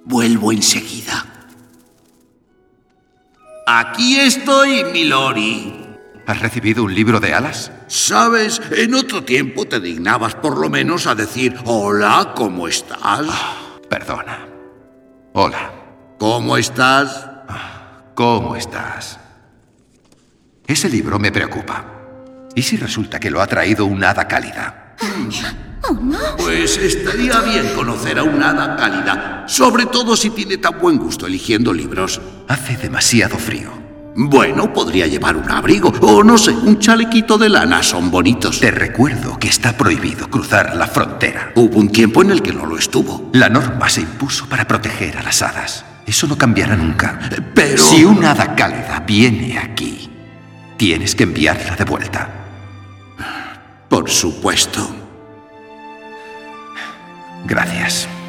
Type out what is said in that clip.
Vuelvo enseguida. Aquí estoy, Milori. ¿Has recibido un libro de alas? ¿Sabes? En otro tiempo te dignabas por lo menos a decir hola, ¿cómo estás? Perdona. Hola. ¿Cómo estás? ¿Cómo estás? Ese libro me preocupa. ¿Y si resulta que lo ha traído un hada cálida? ¡Oh, no! Pues estaría bien conocer a una hada cálida, sobre todo si tiene tan buen gusto eligiendo libros. Hace demasiado frío. Bueno, podría llevar un abrigo o, no sé, un chalequito de lana. Son bonitos. Te recuerdo que está prohibido cruzar la frontera. Hubo un tiempo en el que no lo estuvo. La norma se impuso para proteger a las hadas. Eso no cambiará nunca. Pero... si una hada cálida viene aquí, tienes que enviarla de vuelta. Por supuesto. Gracias.